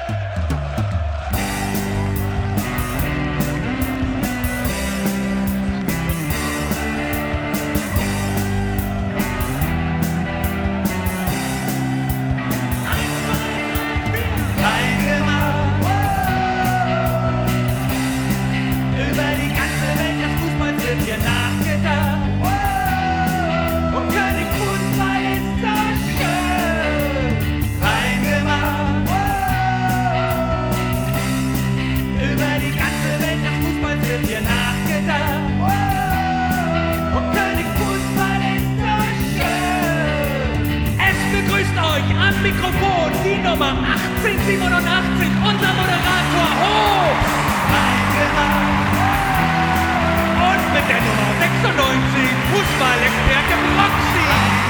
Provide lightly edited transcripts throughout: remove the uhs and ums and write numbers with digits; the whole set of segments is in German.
Mikrofon, die Nummer 1887, unser Moderator Hob. Und mit der Nummer 96, Fußballexperte Roxy.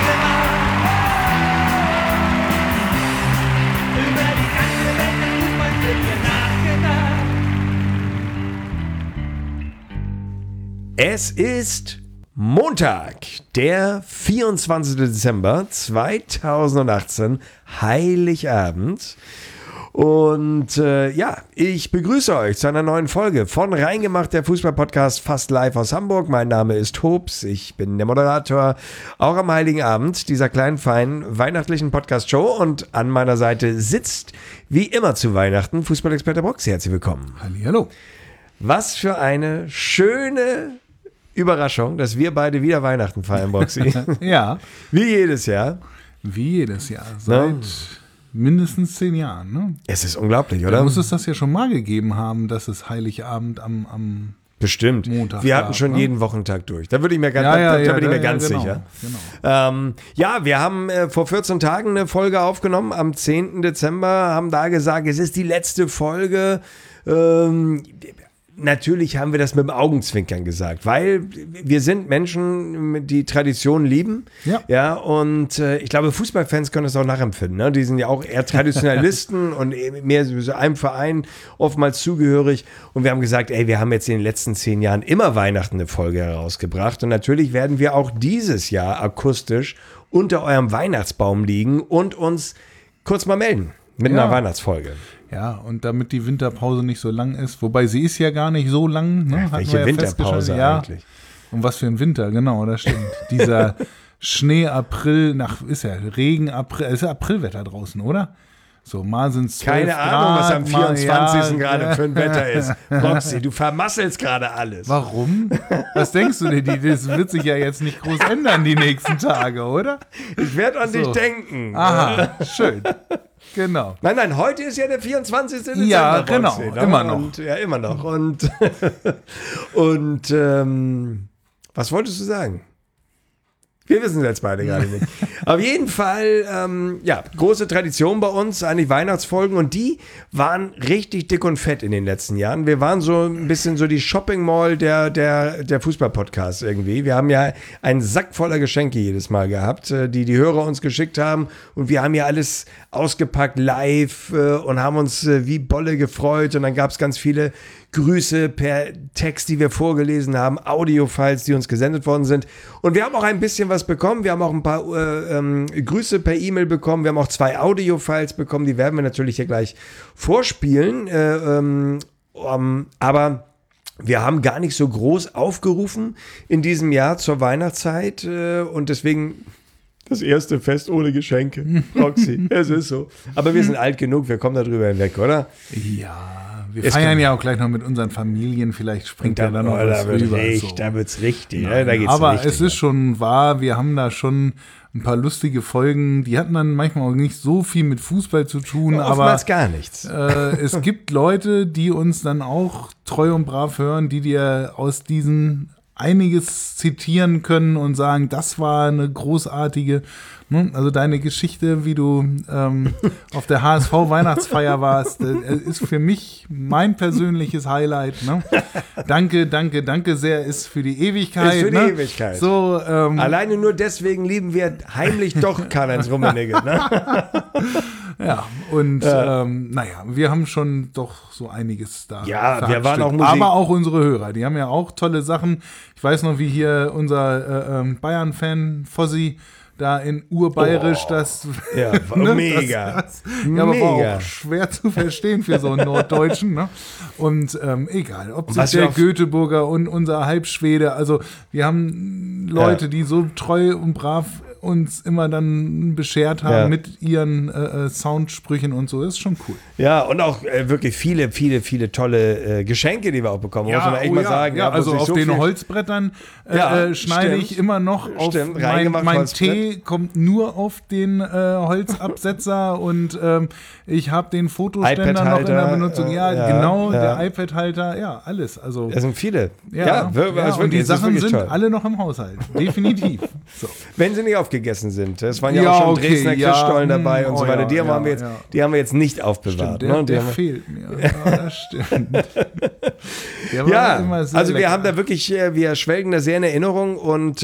Über die ganze Welt des Fußballs wird hier nachgedacht. Es ist Montag, der 24. Dezember 2018, Heiligabend. Und ich begrüße euch zu einer neuen Folge von Reingemacht, der Fußball-Podcast fast live aus Hamburg. Mein Name ist Hobbs, ich bin der Moderator, auch am Heiligen Abend dieser kleinen, feinen, weihnachtlichen Podcast-Show. Und an meiner Seite sitzt, wie immer zu Weihnachten, Fußballexperte Roxy. Herzlich willkommen. Hallihallo. Was für eine schöne Überraschung, dass wir beide wieder Weihnachten feiern, Roxy. Ja. Wie jedes Jahr. Wie jedes Jahr. Seit mindestens 10 Jahren. Ne? Es ist unglaublich, oder? Da muss es das ja schon mal gegeben haben, dass es Heiligabend am Bestimmt. Montag wir hatten gab, schon ne? jeden Wochentag durch. Da würde ich mir ganz, genau, sicher. Genau. Wir haben vor 14 Tagen eine Folge aufgenommen, am 10. Dezember, haben da gesagt, es ist die letzte Folge. Natürlich haben wir das mit dem Augenzwinkern gesagt, weil wir sind Menschen, die Tradition lieben. Ja, und ich glaube, Fußballfans können das auch nachempfinden. Ne? Die sind ja auch eher Traditionalisten und mehr so einem Verein oftmals zugehörig. Und wir haben gesagt, wir haben jetzt in den letzten 10 Jahren immer Weihnachten eine Folge herausgebracht. Und natürlich werden wir auch dieses Jahr akustisch unter eurem Weihnachtsbaum liegen und uns kurz mal melden mit einer Weihnachtsfolge. Ja, und damit die Winterpause nicht so lang ist, wobei sie ist ja gar nicht so lang. Ne? Welche Winterpause eigentlich? Und was für ein Winter, genau, das stimmt. Dieser Schnee-April, ist ja Regen-April, ist ja Aprilwetter draußen, oder? So, mal sind es 12 Keine Grad, Ahnung, was am 24. mal, gerade für ein Wetter ist. Roxy, du vermasselst gerade alles. Warum? Was denkst du denn? Das wird sich ja jetzt nicht groß ändern die nächsten Tage, oder? Ich werde an dich denken. Aha, schön. Genau. Nein, heute ist ja der 24. Dezember. Ja, genau, Roxy, immer noch. Und, ja, immer noch. Und was wolltest du sagen? Wir wissen es jetzt beide gerade nicht. Auf jeden Fall, große Tradition bei uns, eigentlich Weihnachtsfolgen. Und die waren richtig dick und fett in den letzten Jahren. Wir waren so ein bisschen so die Shopping Mall der Fußball-Podcasts irgendwie. Wir haben ja einen Sack voller Geschenke jedes Mal gehabt, die Hörer uns geschickt haben. Und wir haben ja alles ausgepackt live und haben uns wie Bolle gefreut. Und dann gab es ganz viele Grüße per Text, die wir vorgelesen haben, Audiofiles, die uns gesendet worden sind. Und wir haben auch ein bisschen was bekommen. Wir haben auch ein paar Grüße per E-Mail bekommen. Wir haben auch 2 Audiofiles bekommen. Die werden wir natürlich hier gleich vorspielen. Aber wir haben gar nicht so groß aufgerufen in diesem Jahr zur Weihnachtszeit. Und deswegen das erste Fest ohne Geschenke. Roxy, es ist so. Aber wir sind alt genug, wir kommen da drüber hinweg, oder? Ja. Wir feiern ja auch gleich noch mit unseren Familien, vielleicht springt da dann noch was rüber. Da wird's richtig. Nein, da geht's aber richtig, es ist schon wahr, wir haben da schon ein paar lustige Folgen, die hatten dann manchmal auch nicht so viel mit Fußball zu tun, ja, aber oftmals gar nichts. Es gibt Leute, die uns dann auch treu und brav hören, die dir aus diesen einiges zitieren können und sagen, das war eine großartige, also deine Geschichte, wie du auf der HSV-Weihnachtsfeier warst, ist für mich mein persönliches Highlight. Ne? Danke sehr, ist für die Ewigkeit. Ist für die Ewigkeit. So, alleine nur deswegen lieben wir heimlich doch Karl-Heinz Rummenigge. Ne? Ja, und wir haben schon doch so einiges da. Ja, wir waren auch Musik. Aber auch unsere Hörer, die haben ja auch tolle Sachen. Ich weiß noch, wie hier unser Bayern-Fan Fossi, da in Urbayerisch, das Ja, mega. ja, aber war Mega. auch schwer zu verstehen für so einen Norddeutschen. Ne? Und egal, ob sich Was der wir auf- Göteborger und unser Halbschwede, also wir haben Leute, die so treu und brav uns immer dann beschert haben Ja. mit ihren Soundsprüchen und so, ist schon cool. Ja, und auch wirklich viele, viele, viele tolle Geschenke, die wir auch bekommen. Muss man echt mal sagen. Ja, wo also sich auf so den viel- Holzbrettern Ja, schneide stimmt. ich immer noch auf Stimmt, mein reingemacht Holzbrett. Tee kommt nur auf den Holzabsetzer und ich habe den Fotoständer noch in der iPad-Halter, Benutzung. Ja, ja, genau, ja. der iPad-Halter, ja, alles. Also Das sind viele. ja, also und die wirklich, das ist Sachen wirklich sind toll. alle noch im Haushalt. Definitiv. So. Wenn sie nicht aufgegessen sind. Es waren ja, Ja, auch schon okay, Dresdner ja, Christstollen dabei und so oh weiter. ja, Die haben, ja, wir jetzt, ja. die haben wir jetzt nicht aufbewahrt. Der, Ne? Die der haben wir- fehlt mir. Ja, das stimmt. Der war Ja, immer sehr also wir lecker. haben da wirklich, wir schwelgen da sehr in Erinnerung und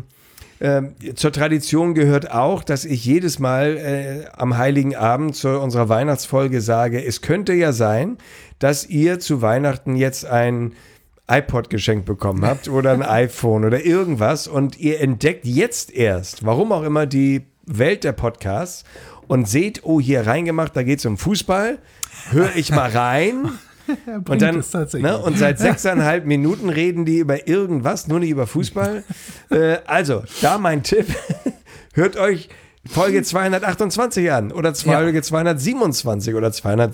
zur Tradition gehört auch, dass ich jedes Mal am Heiligen Abend zu unserer Weihnachtsfolge sage, es könnte ja sein, dass ihr zu Weihnachten jetzt ein iPod geschenkt bekommen habt oder ein iPhone oder irgendwas und ihr entdeckt jetzt erst, warum auch immer, die Welt der Podcasts und seht, oh, hier reingemacht, da geht es um Fußball, höre ich mal rein. Er bringt Und dann, es tatsächlich. ne, und seit 6,5 Minuten reden die über irgendwas, nur nicht über Fußball. Also, da mein Tipp, hört euch Folge 228 an oder Folge 227 oder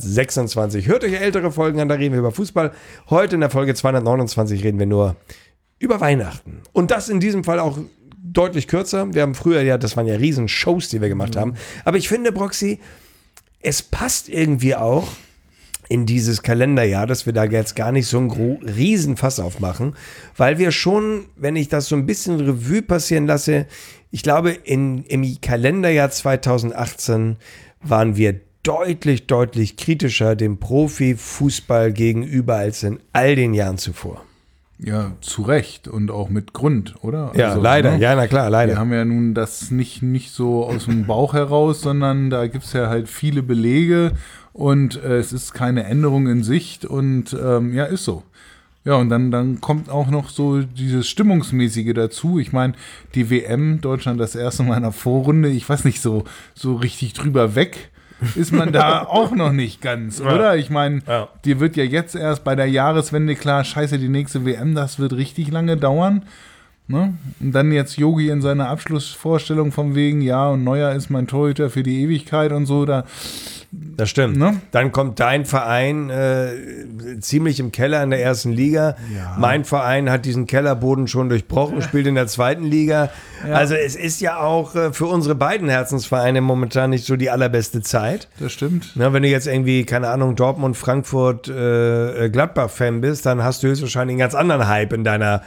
226. Hört euch ältere Folgen an, da reden wir über Fußball. Heute in der Folge 229 reden wir nur über Weihnachten. Und das in diesem Fall auch deutlich kürzer. Wir haben früher, ja, das waren ja riesen Shows, die wir gemacht haben. Aber ich finde, Broxy, es passt irgendwie auch in dieses Kalenderjahr, dass wir da jetzt gar nicht so einen riesen Fass aufmachen, weil wir schon, wenn ich das so ein bisschen Revue passieren lasse, ich glaube, im Kalenderjahr 2018 waren wir deutlich, deutlich kritischer dem Profifußball gegenüber als in all den Jahren zuvor. Ja, zu Recht und auch mit Grund, oder? Ja, Also, leider. ne? Ja, na klar, leider. Wir haben ja nun das nicht so aus dem Bauch heraus, sondern da gibt es ja halt viele Belege und es ist keine Änderung in Sicht und ja, ist so. Ja, und dann kommt auch noch so dieses Stimmungsmäßige dazu. Ich meine, die WM, Deutschland das erste Mal in der Vorrunde, ich weiß nicht, so richtig drüber weg ist man da auch noch nicht ganz, oder? Ich meine, Ja. dir wird ja jetzt erst bei der Jahreswende klar, scheiße, die nächste WM, das wird richtig lange dauern. Ne? Und dann jetzt Yogi in seiner Abschlussvorstellung von wegen, ja, und Neuer ist mein Torhüter für die Ewigkeit und so, da Das stimmt. Ne? Dann kommt dein Verein ziemlich im Keller in der ersten Liga. Ja. Mein Verein hat diesen Kellerboden schon durchbrochen, spielt in der zweiten Liga. Ja. Also es ist ja auch für unsere beiden Herzensvereine momentan nicht so die allerbeste Zeit. das stimmt. Na, wenn du jetzt irgendwie, keine Ahnung, Dortmund, Frankfurt, Gladbach-Fan bist, dann hast du höchstwahrscheinlich einen ganz anderen Hype in deiner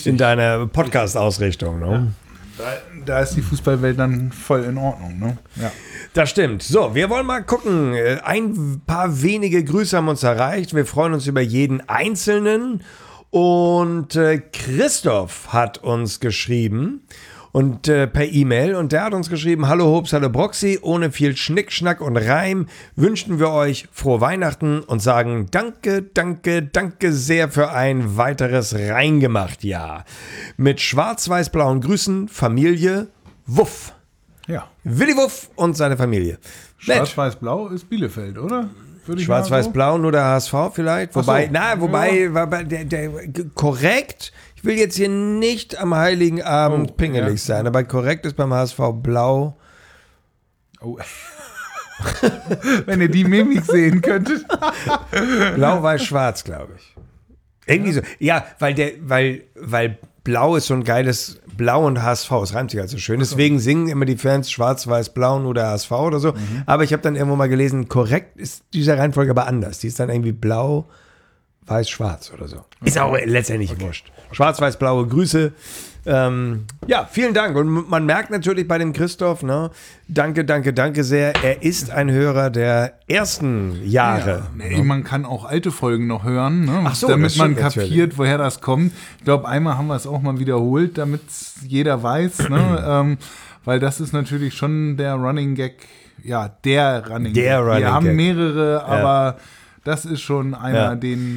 Podcast-Ausrichtung. Ne? Da ist die Fußballwelt dann voll in Ordnung, ne? Ja. Das stimmt. So, wir wollen mal gucken. Ein paar wenige Grüße haben uns erreicht. Wir freuen uns über jeden Einzelnen. Und Christoph hat uns geschrieben und per E-Mail. Und der hat uns geschrieben, hallo Hobbs, hallo Broxy. Ohne viel Schnick, und Reim wünschen wir euch frohe Weihnachten und sagen danke, danke, danke sehr für ein weiteres Reingemacht-Jahr. Mit schwarz-weiß-blauen Grüßen, Familie Wuff. Ja. Willi Wuff und seine Familie. Nett. Schwarz-Weiß-Blau ist Bielefeld, oder? Würde ich mal Schwarz-Weiß-Blau, nur der HSV vielleicht. Wobei, so. wobei korrekt, ich will jetzt hier nicht am Heiligen Abend pingelig ja. sein, aber korrekt ist beim HSV blau. Oh. Wenn ihr die Mimik sehen könntet. Blau, weiß, schwarz, glaube ich. Irgendwie so. Ja, weil blau ist so ein geiles Blau und HSV. Es reimt sich halt so schön. Deswegen singen immer die Fans schwarz-weiß-blau, nur der HSV oder so. Aber ich habe dann irgendwo mal gelesen, korrekt ist diese Reihenfolge aber anders. Die ist dann irgendwie blau, weiß, schwarz oder so. Ist auch letztendlich wurscht. Schwarz-weiß-blaue Grüße. Ja, vielen Dank. Und man merkt natürlich bei dem Christoph, ne, danke, danke, danke sehr. Er ist ein Hörer der ersten Jahre. Ja, nee, man kann auch alte Folgen noch hören, ne? Ach so, damit das man stimmt kapiert, natürlich. woher das kommt. Ich glaube, einmal haben wir es auch mal wiederholt, damit jeder weiß, ne? Weil das ist natürlich schon der Running Gag, ja, der Running Gag. Der Running Wir haben Gag. mehrere, aber das ist schon einer, den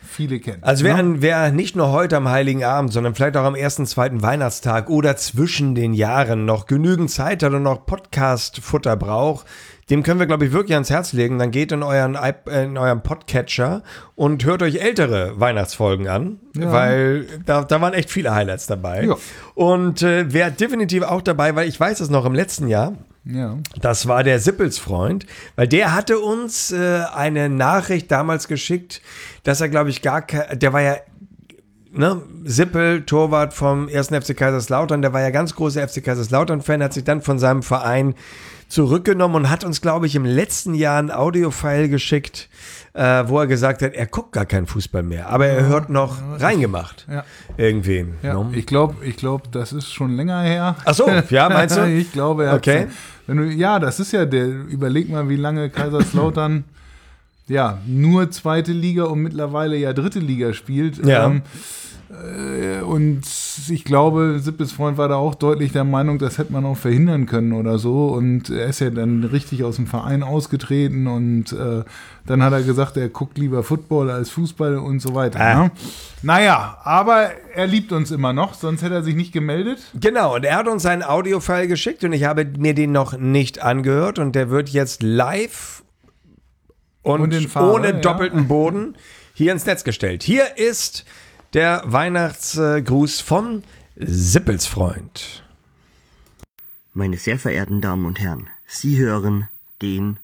viele kennen. Also wer nicht nur heute am Heiligen Abend, sondern vielleicht auch am ersten, zweiten Weihnachtstag oder zwischen den Jahren noch genügend Zeit hat und noch Podcast-Futter braucht, dem können wir, glaube ich, wirklich ans Herz legen. Dann geht in euren Podcatcher und hört euch ältere Weihnachtsfolgen an, weil da waren echt viele Highlights dabei. Ja. Und wer definitiv auch dabei war, ich weiß es noch im letzten Jahr, das war der Sippelsfreund, weil der hatte uns eine Nachricht damals geschickt, dass er, glaube ich, der war ja Sippel, Torwart vom 1. FC Kaiserslautern, der war ja ganz großer FC Kaiserslautern-Fan, hat sich dann von seinem Verein zurückgenommen und hat uns, glaube ich, im letzten Jahr ein Audio-File geschickt, wo er gesagt hat, er guckt gar keinen Fußball mehr, aber er hört noch reingemacht. Ja. Irgendwen. Ja, ich glaube, das ist schon länger her. Ach so, ja, meinst du? Ich glaube, er hat das ist ja überleg mal, wie lange Kaiserslautern nur zweite Liga und mittlerweile ja dritte Liga spielt. Ja. Und ich glaube, Sippes Freund war da auch deutlich der Meinung, das hätte man auch verhindern können oder so. Und er ist ja dann richtig aus dem Verein ausgetreten und dann hat er gesagt, er guckt lieber Football als Fußball und so weiter. Ne? Naja, aber er liebt uns immer noch, sonst hätte er sich nicht gemeldet. Genau, und er hat uns einen Audiofile geschickt und ich habe mir den noch nicht angehört und der wird jetzt live und ohne doppelten Boden hier ins Netz gestellt. Hier ist der Weihnachtsgruß von Sippelsfreund. Meine sehr verehrten Damen und Herren, Sie hören den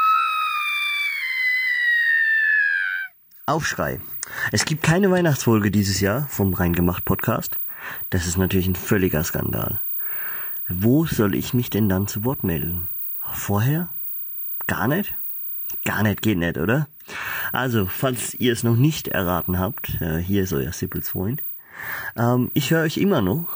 Aufschrei. Es gibt keine Weihnachtsfolge dieses Jahr vom Reingemacht Podcast. Das ist natürlich ein völliger Skandal. Wo soll ich mich denn dann zu Wort melden? Vorher? Gar nicht? Gar nicht geht nicht, oder? Also, falls ihr es noch nicht erraten habt, hier ist euer Sippelsfreund. Ich höre euch immer noch,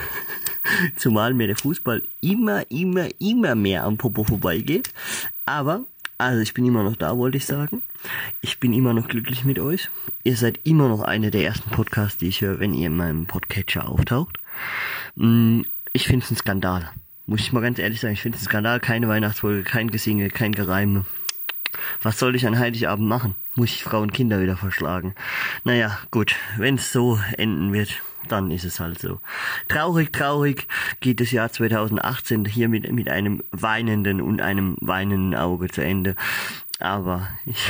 zumal mir der Fußball immer mehr am Popo vorbeigeht. Aber, also ich bin immer noch da, wollte ich sagen. Ich bin immer noch glücklich mit euch. Ihr seid immer noch einer der ersten Podcasts, die ich höre, wenn ihr in meinem Podcatcher auftaucht. Ich finde es ein Skandal. Muss ich mal ganz ehrlich sagen, ich finde es ein Skandal. Keine Weihnachtsfolge, kein Gesinge, kein Gereime. Was soll ich an Heiligabend machen? Muss ich Frau und Kinder wieder verschlagen? Naja, gut, wenn es so enden wird, dann ist es halt so. Traurig geht das Jahr 2018 hier mit einem weinenden und einem weinenden Auge zu Ende. Aber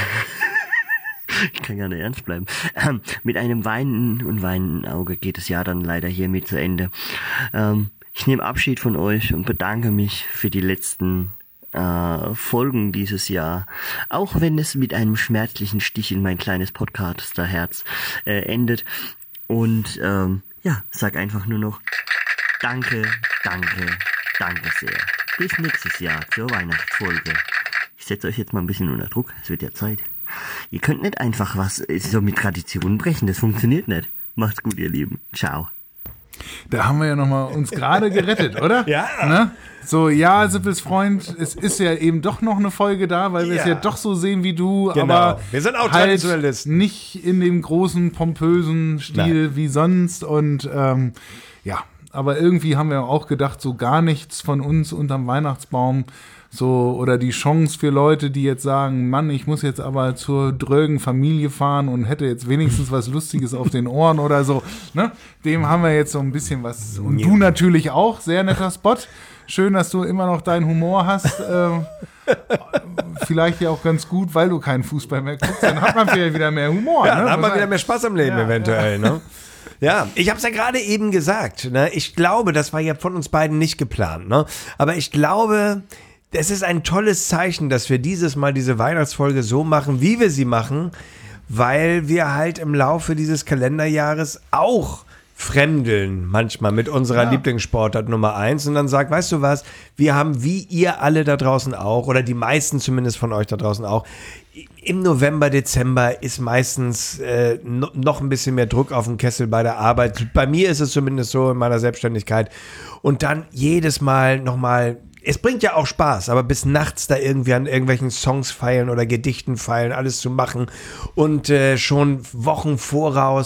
ich kann gar nicht ernst bleiben. Mit einem weinenden Auge geht das Jahr dann leider hiermit zu Ende. Ich nehme Abschied von euch und bedanke mich für die letzten Folgen dieses Jahr, auch wenn es mit einem schmerzlichen Stich in mein kleines Podcaster-Herz endet. Und sag einfach nur noch danke sehr. Bis nächstes Jahr zur Weihnachtsfolge. Ich setze euch jetzt mal ein bisschen unter Druck, es wird ja Zeit. Ihr könnt nicht einfach was so mit Traditionen brechen, das funktioniert nicht. Macht's gut, ihr Lieben. Ciao. Da haben wir ja nochmal uns gerade gerettet, oder? Ja. Ne? So, ja, Sippels Freund, es ist ja eben doch noch eine Folge da, weil wir es ja doch so sehen wie du, genau. Aber wir sind auch halt Traditionalisten. Nicht in dem großen, pompösen Stil wie sonst und aber irgendwie haben wir auch gedacht, so gar nichts von uns unterm Weihnachtsbaum, so, oder die Chance für Leute, die jetzt sagen, Mann, ich muss jetzt aber zur drögen Familie fahren und hätte jetzt wenigstens was Lustiges auf den Ohren oder so, ne? Dem haben wir jetzt so ein bisschen was. Und du natürlich auch, sehr netter Spot. Schön, dass du immer noch deinen Humor hast. Vielleicht ja auch ganz gut, weil du keinen Fußball mehr guckst. Dann hat man vielleicht wieder mehr Humor. Ja, ne? Dann hat man wieder mehr Spaß am Leben eventuell. Ja. Ne? Ja, ich habe es ja gerade eben gesagt. Ne? Ich glaube, das war ja von uns beiden nicht geplant. Ne? Aber ich glaube, es ist ein tolles Zeichen, dass wir dieses Mal diese Weihnachtsfolge so machen, wie wir sie machen, weil wir halt im Laufe dieses Kalenderjahres auch fremdeln manchmal mit unserer Lieblingssportart Nummer 1 und dann sagt, weißt du was, wir haben wie ihr alle da draußen auch oder die meisten zumindest von euch da draußen auch, im November, Dezember ist meistens noch ein bisschen mehr Druck auf dem Kessel bei der Arbeit. Bei mir ist es zumindest so in meiner Selbstständigkeit und dann jedes Mal nochmal, es bringt ja auch Spaß, aber bis nachts da irgendwie an irgendwelchen Songs feilen oder Gedichten feilen, alles zu machen und schon Wochen voraus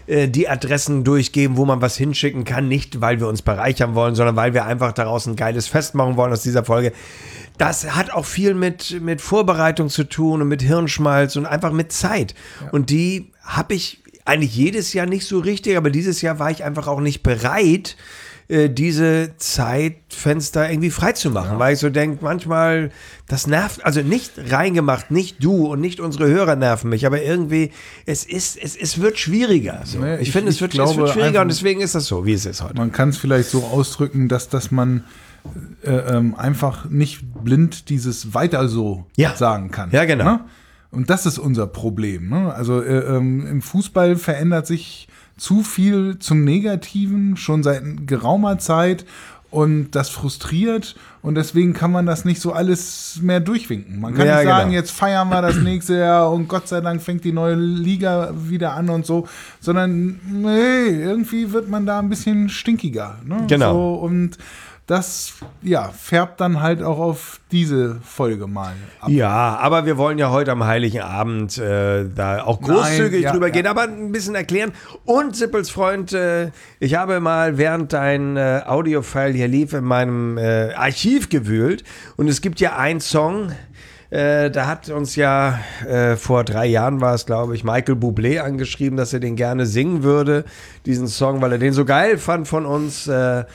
die Adressen durchgeben, wo man was hinschicken kann. Nicht, weil wir uns bereichern wollen, sondern weil wir einfach daraus ein geiles Fest machen wollen aus dieser Folge. Das hat auch viel mit Vorbereitung zu tun und mit Hirnschmalz und einfach mit Zeit. Ja. Und die habe ich eigentlich jedes Jahr nicht so richtig, aber dieses Jahr war ich einfach auch nicht bereit, diese Zeitfenster irgendwie freizumachen, weil ich so denke, manchmal, das nervt, also nicht reingemacht, nicht du und nicht unsere Hörer nerven mich, aber irgendwie, es wird schwieriger. So. Naja, ich finde, es wird schwieriger und deswegen ist das so, wie es ist heute. Man kann es vielleicht so ausdrücken, dass man einfach nicht blind dieses Weiter so sagen kann. Ja, genau. Ne? Und das ist unser Problem. Ne? Also im Fußball verändert sich zu viel zum Negativen schon seit geraumer Zeit und das frustriert und deswegen kann man das nicht so alles mehr durchwinken. Man kann nicht sagen, jetzt feiern wir das nächste Jahr und Gott sei Dank fängt die neue Liga wieder an und so, sondern nee, irgendwie wird man da ein bisschen stinkiger. Ne? Genau. So, und das färbt dann halt auch auf diese Folge mal ab. Ja, aber wir wollen ja heute am Heiligen Abend da auch großzügig drüber gehen, aber ein bisschen erklären. Und Sippels Freund, ich habe mal, während dein Audiofile hier lief, in meinem Archiv gewühlt und es gibt ja einen Song, da hat uns ja vor 3 Jahren war es, glaube ich, Michael Bublé angeschrieben, dass er den gerne singen würde, diesen Song, weil er den so geil fand von uns.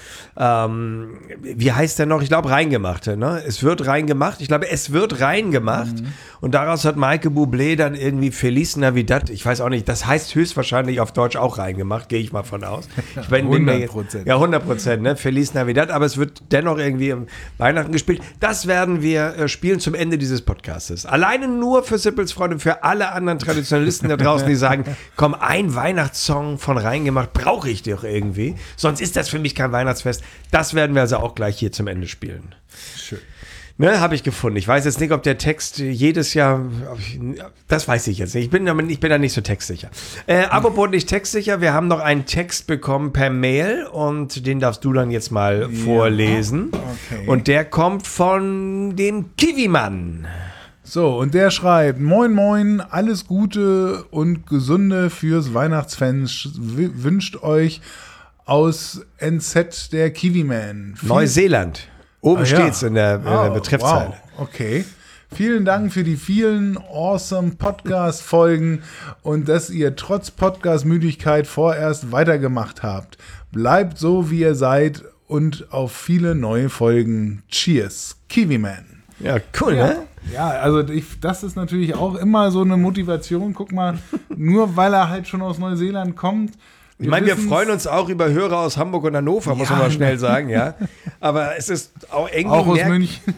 Wie heißt der noch? Ich glaube, Reingemachte. Ne? Es wird reingemacht. Ich glaube, es wird reingemacht. Und daraus hat Michael Bublé dann irgendwie Feliz Navidad. Ich weiß auch nicht. Das heißt höchstwahrscheinlich auf Deutsch auch reingemacht. Gehe ich mal von aus. Ich bin 100%. Ja, 100%. Ne? Feliz Navidad. Aber es wird dennoch irgendwie im Weihnachten gespielt. Das werden wir spielen zum Ende dieses Podcastes. Alleine nur für Sippels Freunde, für alle anderen Traditionalisten da draußen, die sagen, komm, ein Weihnachtssong von Reingemacht brauche ich doch irgendwie. Sonst ist das für mich kein Weihnachtsfest. Das werden wir also auch gleich hier zum Ende spielen. Schön. Ne, habe ich gefunden. Ich weiß jetzt nicht, ob der Text jedes Jahr, das weiß ich jetzt nicht. Ich bin da nicht so textsicher. Apropos nicht textsicher, wir haben noch einen Text bekommen per Mail und den darfst du dann jetzt mal vorlesen. Okay. Und der kommt von dem Kiwimann. So, und der schreibt, moin moin, alles Gute und Gesunde fürs Weihnachtsfest wünscht euch aus NZ der Kiwiman. Neuseeland. Oben steht's in der Betreffzeile. Wow. Okay. Vielen Dank für die vielen awesome Podcast-Folgen und dass ihr trotz Podcast-Müdigkeit vorerst weitergemacht habt. Bleibt so, wie ihr seid und auf viele neue Folgen. Cheers, Kiwiman. Ja, cool, ne? Ja, also das ist natürlich auch immer so eine Motivation. Guck mal, nur weil er halt schon aus Neuseeland kommt. Ich meine, wir freuen uns auch über Hörer aus Hamburg und Hannover, muss man mal schnell sagen, ja. Aber es ist auch irgendwie auch aus München.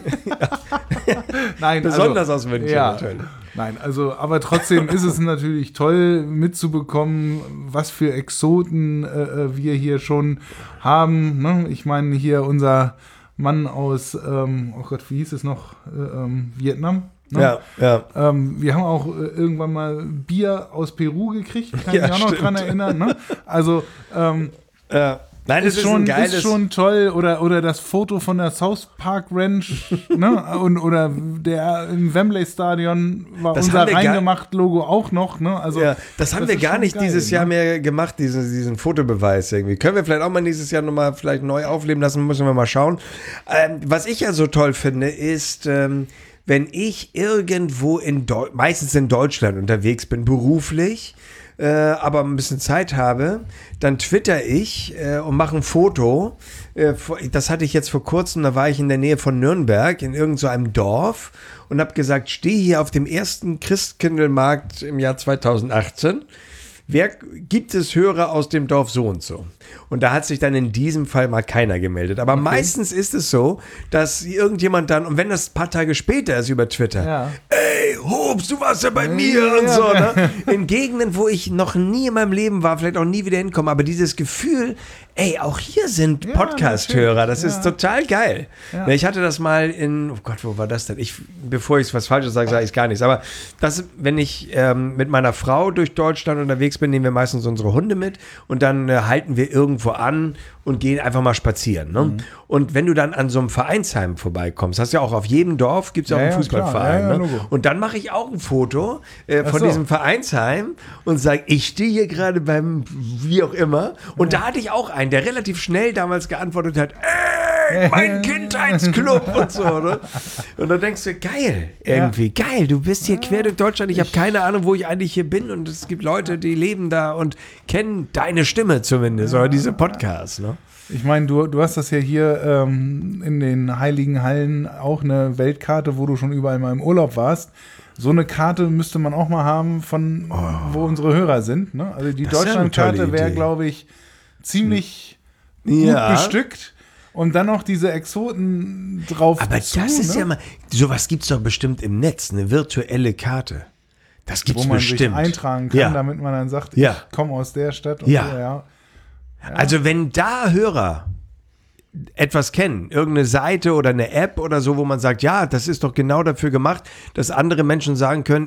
Nein, besonders aus München natürlich. Nein, also, aber trotzdem ist es natürlich toll mitzubekommen, was für Exoten wir hier schon haben. Ne? Ich meine, hier unser Mann aus, oh Gott, wie hieß es noch? Vietnam. Ne? Ja. Wir haben auch irgendwann mal Bier aus Peru gekriegt, kann ich mich auch noch dran erinnern. Ne? Also, Nein, das ist schon toll. Oder das Foto von der South Park Ranch, ne? Oder der im Wembley Stadion war das unser Reingemacht-Logo auch noch. Ne? Also, das haben wir gar nicht geil, dieses Jahr mehr gemacht, diesen Fotobeweis irgendwie. Können wir vielleicht auch mal nächstes Jahr nochmal vielleicht neu aufleben lassen, müssen wir mal schauen. Was ich ja so toll finde, ist, wenn ich irgendwo meistens in Deutschland unterwegs bin, beruflich, aber ein bisschen Zeit habe, dann twitter ich und mache ein Foto. Das hatte ich jetzt vor kurzem, da war ich in der Nähe von Nürnberg, in irgend so einem Dorf und habe gesagt, stehe hier auf dem ersten Christkindlmarkt im Jahr 2018. Gibt es Hörer aus dem Dorf so und so? Und da hat sich dann in diesem Fall mal keiner gemeldet. Aber meistens ist es so, dass irgendjemand dann, und wenn das ein paar Tage später ist über Twitter, ey, Hobbs, du warst ja bei mir und so. Ne? In Gegenden, wo ich noch nie in meinem Leben war, vielleicht auch nie wieder hinkomme, aber dieses Gefühl, ey, auch hier sind Podcast-Hörer. Das ist total geil. Ja. Ich hatte das mal oh Gott, wo war das denn? Bevor ich was Falsches sage, sage ich gar nichts. Aber wenn ich mit meiner Frau durch Deutschland unterwegs bin, nehmen wir meistens unsere Hunde mit und dann halten wir irgendwo an und gehen einfach mal spazieren. Ne? Und wenn du dann an so einem Vereinsheim vorbeikommst, hast ja auch auf jedem Dorf gibt es ja auch einen Fußballverein. Klar. Ne? Und dann mache ich auch ein Foto von diesem Vereinsheim und sage, ich stehe hier gerade beim wie auch immer. Und da hatte ich auch einen, der relativ schnell damals geantwortet hat, mein Kindheitsclub und so. Ne? Und dann denkst du, geil, irgendwie, geil, du bist hier quer durch Deutschland, ich habe keine Ahnung, wo ich eigentlich hier bin und es gibt Leute, die leben da und kennen deine Stimme zumindest, oder diese Podcasts. Ne? Ich meine, du hast das ja hier in den Heiligen Hallen auch eine Weltkarte, wo du schon überall mal im Urlaub warst. So eine Karte müsste man auch mal haben, wo unsere Hörer sind. Ne? Also die Deutschlandkarte wäre, glaube ich, ziemlich gut bestückt. Und dann noch diese Exoten drauf. Aber das ist ja mal, sowas gibt es doch bestimmt im Netz, eine virtuelle Karte. Das gibt es bestimmt. Wo man sich eintragen kann, damit man dann sagt, ich komme aus der Stadt. Und so. Also wenn da Hörer etwas kennen, irgendeine Seite oder eine App oder so, wo man sagt, ja, das ist doch genau dafür gemacht, dass andere Menschen sagen können,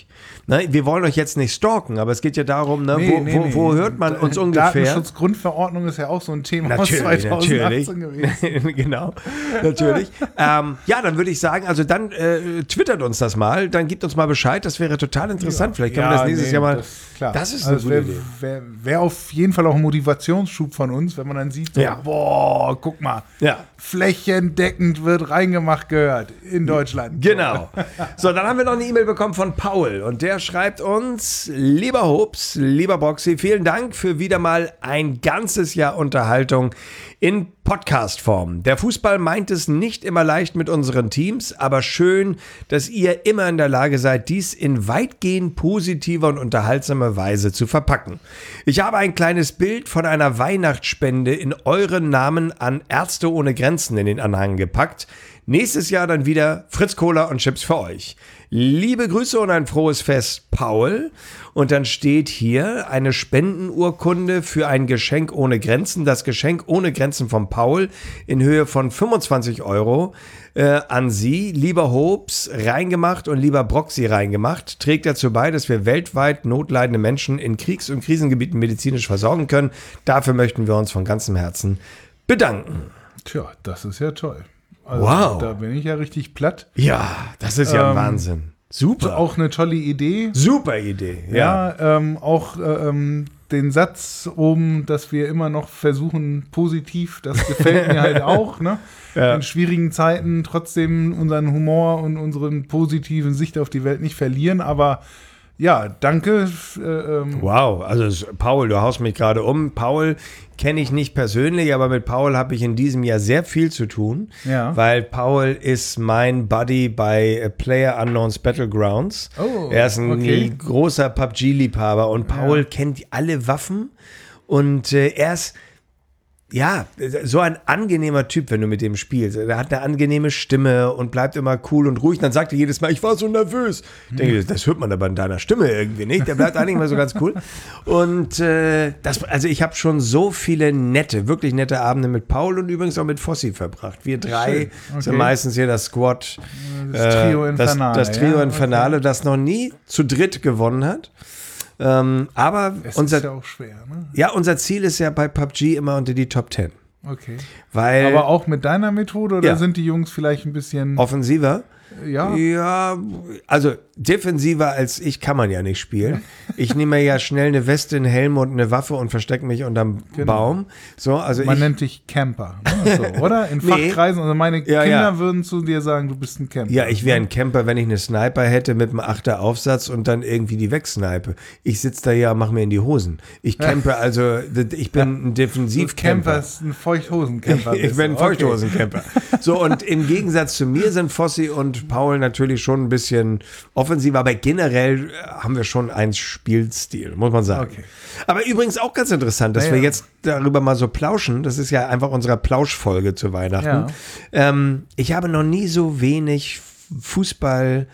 wir wollen euch jetzt nicht stalken, aber es geht ja darum, wo hört man uns ungefähr? Datenschutzgrundverordnung ist ja auch so ein Thema aus 2018 gewesen. Genau, natürlich. Dann würde ich sagen, also dann twittert uns das mal, dann gibt uns mal Bescheid, das wäre total interessant. Vielleicht können wir das nächstes Jahr mal. Das ist eine gute Idee. Wäre auf jeden Fall auch ein Motivationsschub von uns, wenn man dann sieht, boah, guck mal, flächendeckend wird reingemacht gehört in Deutschland. Genau. So, dann haben wir noch eine E-Mail bekommen von Paul und der schreibt uns, lieber Hobbs, lieber Boxy, vielen Dank für wieder mal ein ganzes Jahr Unterhaltung in Podcast-Form. Der Fußball meint es nicht immer leicht mit unseren Teams, aber schön, dass ihr immer in der Lage seid, dies in weitgehend positiver und unterhaltsamer Weise zu verpacken. Ich habe ein kleines Bild von einer Weihnachtsspende in euren Namen an Ärzte ohne Grenzen in den Anhang gepackt. Nächstes Jahr dann wieder Fritz Cola und Chips für euch. Liebe Grüße und ein frohes Fest, Paul. Und dann steht hier eine Spendenurkunde für ein Geschenk ohne Grenzen. Das Geschenk ohne Grenzen von Paul in Höhe von 25 € an Sie. Lieber Hobbs, reingemacht und lieber Broxy reingemacht. Trägt dazu bei, dass wir weltweit notleidende Menschen in Kriegs- und Krisengebieten medizinisch versorgen können. Dafür möchten wir uns von ganzem Herzen bedanken. Tja, das ist ja toll. Also, wow. Da bin ich ja richtig platt. Ja, das ist ja ein Wahnsinn. Super. Auch eine tolle Idee. Super Idee, ja. Auch den Satz oben, dass wir immer noch versuchen, positiv, das gefällt mir halt auch, ne? Ja. In schwierigen Zeiten trotzdem unseren Humor und unseren positiven Sicht auf die Welt nicht verlieren, aber ja, danke. Wow, also Paul, du haust mich gerade um. Paul kenne ich nicht persönlich, aber mit Paul habe ich in diesem Jahr sehr viel zu tun, weil Paul ist mein Buddy bei PlayerUnknown's Battlegrounds. Oh, er ist ein großer PUBG-Liebhaber und Paul kennt alle Waffen und er ist so ein angenehmer Typ, wenn du mit dem spielst. Er hat eine angenehme Stimme und bleibt immer cool und ruhig. Dann sagt er jedes Mal, ich war so nervös. Ich denke, das hört man aber in deiner Stimme irgendwie nicht. Der bleibt eigentlich immer so ganz cool. Und ich habe schon so viele wirklich nette Abende mit Paul und übrigens auch mit Fossi verbracht. Wir drei sind meistens hier das Squad. Das Trio Infernale. Das Trio Infernale, das noch nie zu dritt gewonnen hat. Aber es ist ja auch schwer, ne? Ja, unser Ziel ist ja bei PUBG immer unter die Top 10. Okay. Weil, aber auch mit deiner Methode oder sind die Jungs vielleicht ein bisschen offensiver? Ja. Ja, also defensiver als ich kann man ja nicht spielen. Ich nehme ja schnell eine Weste, einen Helm und eine Waffe und verstecke mich unterm Baum. So, also man nennt dich Camper, ne? So, oder? In Fachkreisen, also meine Kinder würden zu dir sagen, du bist ein Camper. Ja, ich wäre ein Camper, wenn ich eine Sniper hätte mit einem 8er Aufsatz und dann irgendwie die wegsnipe. Ich sitze da ja, mache mir in die Hosen. Ich campe, also ich bin ein Defensivcamper. Du ein Feuchthosencamper. Ich bin ein Feuchthosencamper. So, und im Gegensatz zu mir sind Fossi und Paul natürlich schon ein bisschen offensiver, aber generell haben wir schon einen Spielstil, muss man sagen. Okay. Aber übrigens auch ganz interessant, dass wir jetzt darüber mal so plauschen. Das ist ja einfach unsere Plauschfolge zu Weihnachten. Ja. Ich habe noch nie so wenig Fußball